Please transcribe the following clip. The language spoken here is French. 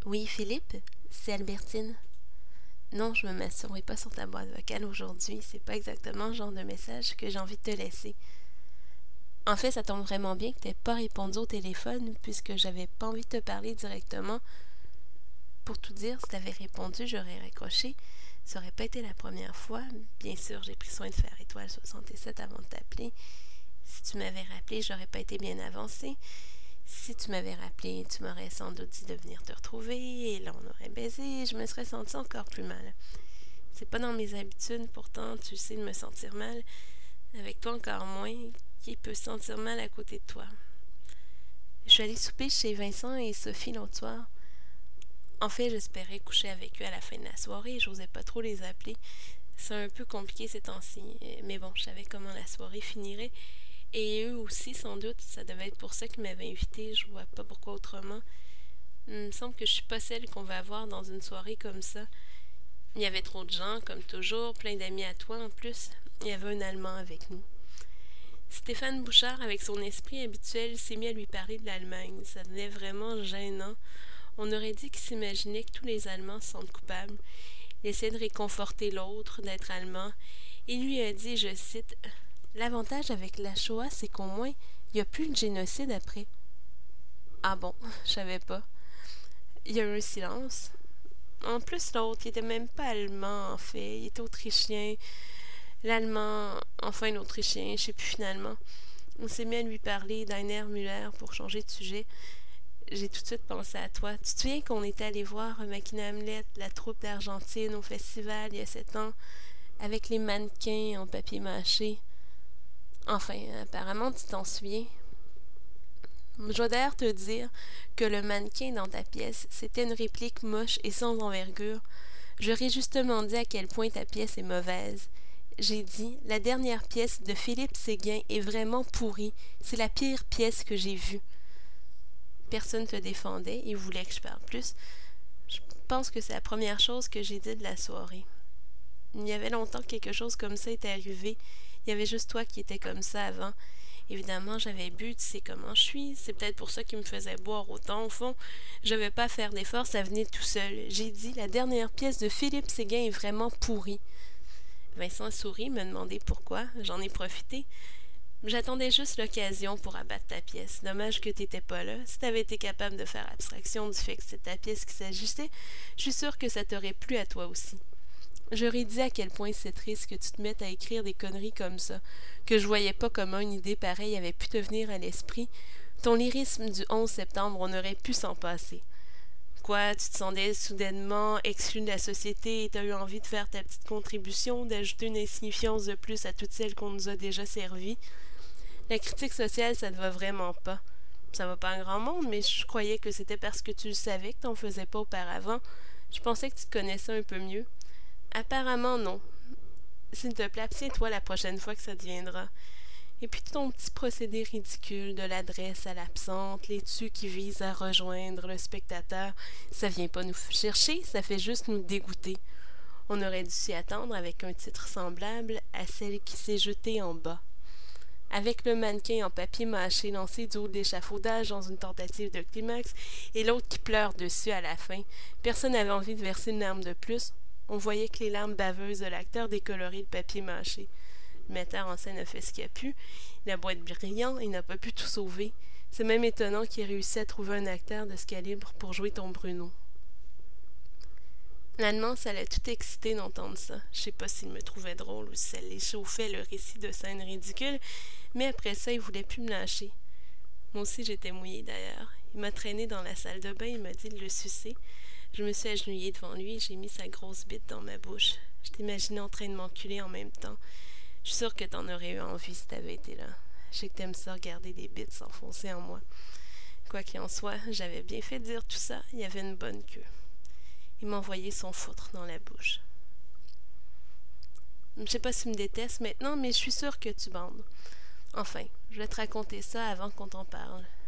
Oui, Philippe, c'est Albertine. Non, je me m'assurerai pas sur ta boîte vocale aujourd'hui. C'est pas exactement le genre de message que j'ai envie de te laisser. En fait, ça tombe vraiment bien que t'aies pas répondu au téléphone puisque j'avais pas envie de te parler directement. Pour tout dire, si t'avais répondu, j'aurais raccroché. Ça aurait pas été la première fois. Bien sûr, j'ai pris soin de faire étoile 67 avant de t'appeler. Si tu m'avais rappelé, j'aurais pas été bien avancée. Si tu m'avais rappelé, tu m'aurais sans doute dit de venir te retrouver, et là on aurait baisé, et je me serais sentie encore plus mal. C'est pas dans mes habitudes, pourtant tu sais de me sentir mal. Avec toi encore moins. Qui peut se sentir mal à côté de toi? Je suis allée souper chez Vincent et Sophie l'autre soir. En fait, j'espérais coucher avec eux à la fin de la soirée, j'osais pas trop les appeler. C'est un peu compliqué ces temps-ci, mais bon, je savais comment la soirée finirait. Et eux aussi, sans doute, ça devait être pour ça qu'ils m'avaient invité, je vois pas pourquoi autrement. Il me semble que je suis pas celle qu'on va avoir dans une soirée comme ça. Il y avait trop de gens, comme toujours, plein d'amis à toi en plus. Il y avait un Allemand avec nous. Stéphane Bouchard, avec son esprit habituel, s'est mis à lui parler de l'Allemagne. Ça devenait vraiment gênant. On aurait dit qu'il s'imaginait que tous les Allemands se sentent coupables. Il essayait de réconforter l'autre, d'être allemand. Il lui a dit, je cite, l'avantage avec la Shoah, c'est qu'au moins, il n'y a plus de génocide après. Ah bon, je savais pas. Il y a eu un silence. En plus, l'autre, il était même pas allemand, en fait. Il était autrichien. L'allemand, enfin l'autrichien, je sais plus finalement. On s'est mis à lui parler d'Heiner Müller pour changer de sujet. J'ai tout de suite pensé à toi. Tu te souviens qu'on était allé voir Machina Hamlet, la troupe d'Argentine, au festival il y a 7 ans, avec les mannequins en papier mâché? Enfin, apparemment, tu t'en souviens. Je dois d'ailleurs te dire que le mannequin dans ta pièce, c'était une réplique moche et sans envergure. J'aurais justement dit à quel point ta pièce est mauvaise. J'ai dit, la dernière pièce de Philippe Séguin est vraiment pourrie. C'est la pire pièce que j'ai vue. Personne ne te défendait et voulait que je parle plus. Je pense que c'est la première chose que j'ai dit de la soirée. Il y avait longtemps que quelque chose comme ça était arrivé. Il y avait juste toi qui étais comme ça avant. Évidemment, j'avais bu, tu sais comment je suis. C'est peut-être pour ça qu'il me faisait boire autant. Au fond, je n'avais pas à faire d'efforts, ça venait tout seul. J'ai dit, la dernière pièce de Philippe Séguin est vraiment pourrie. Vincent sourit, me demandait pourquoi. J'en ai profité. J'attendais juste l'occasion pour abattre ta pièce. Dommage que t'étais pas là. Si t'avais été capable de faire abstraction du fait que c'était ta pièce qui s'agissait, je suis sûre que ça t'aurait plu à toi aussi. J'aurais dit à quel point c'est triste que tu te mettes à écrire des conneries comme ça, que je voyais pas comment une idée pareille avait pu te venir à l'esprit. Ton lyrisme du 11 septembre, on aurait pu s'en passer. Quoi, tu te sentais soudainement exclu de la société et t'as eu envie de faire ta petite contribution, d'ajouter une insignifiance de plus à toutes celles qu'on nous a déjà servies? La critique sociale, ça te va vraiment pas. Ça va pas un grand monde, mais je croyais que c'était parce que tu le savais que t'en faisais pas auparavant. Je pensais que tu te connaissais un peu mieux. Apparemment, non. S'il te plaît, abstiens-toi la prochaine fois que ça deviendra. Et puis ton petit procédé ridicule de l'adresse à l'absente, l'étui qui vise à rejoindre le spectateur, ça vient pas nous chercher, ça fait juste nous dégoûter. On aurait dû s'y attendre avec un titre semblable à celle qui s'est jetée en bas. Avec le mannequin en papier mâché lancé du haut de l'échafaudage dans une tentative de climax et l'autre qui pleure dessus à la fin, personne n'avait envie de verser une larme de plus. On voyait que les larmes baveuses de l'acteur décoloraient le papier mâché. Le metteur en scène a fait ce qu'il a pu. Il a beau être brillant, il n'a pas pu tout sauver. C'est même étonnant qu'il ait réussi à trouver un acteur de ce calibre pour jouer ton Bruno. L'Allemand, ça l'a tout excité d'entendre ça. Je sais pas s'il me trouvait drôle ou si ça l'échauffait le récit de scènes ridicules, mais après ça, il voulait plus me lâcher. Moi aussi, j'étais mouillée d'ailleurs. Il m'a traîné dans la salle de bain, il m'a dit de le sucer. Je me suis agenouillée devant lui et j'ai mis sa grosse bite dans ma bouche. Je t'imaginais en train de m'enculer en même temps. Je suis sûre que t'en aurais eu envie si t'avais été là. Je sais que t'aimes ça regarder des bites s'enfoncer en moi. Quoi qu'il en soit, j'avais bien fait de dire tout ça, il y avait une bonne queue. Il m'envoyait son foutre dans la bouche. Je sais pas si tu me détestes maintenant, mais je suis sûre que tu bandes. Enfin, je vais te raconter ça avant qu'on t'en parle.